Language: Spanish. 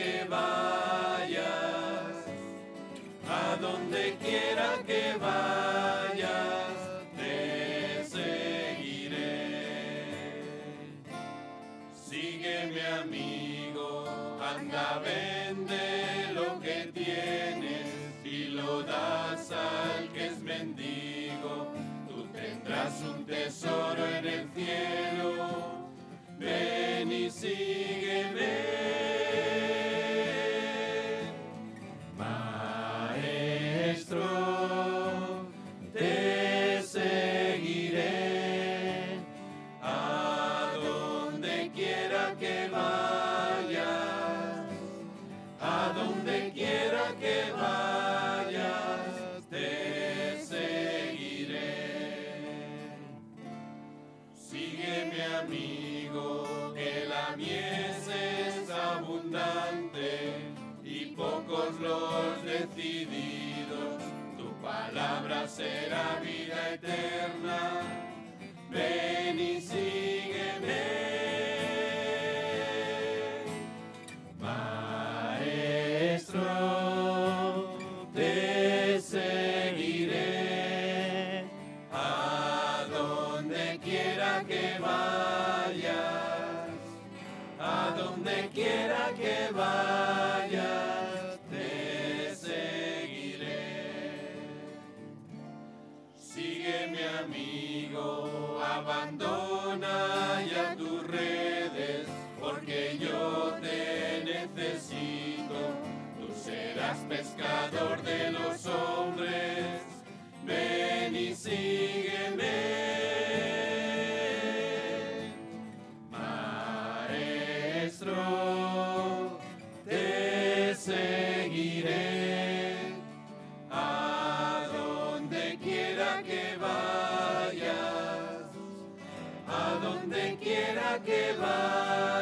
que vayas, a donde quiera que vayas, te seguiré. Sígueme, amigo, anda, vende lo que tienes y lo das al que es mendigo. Tú tendrás un tesoro en el cielo. Ven y sígueme. Maestro, te seguiré a donde quiera que vayas, a donde quiera que vayas, te seguiré. Sígueme, amigo, que la mies es abundante y pocos los decididos. Tu palabra será vida eterna. Ven y sígueme. Maestro, te seguiré a donde quiera que vayas, a donde quiera que vayas, te seguiré. Sígueme, amigo, abandona ya tus redes, porque yo te necesito. Tú serás pescador de los hombres. Ven y sígueme. Maestro, te seguiré a donde quiera que vayas, a donde quiera que vayas.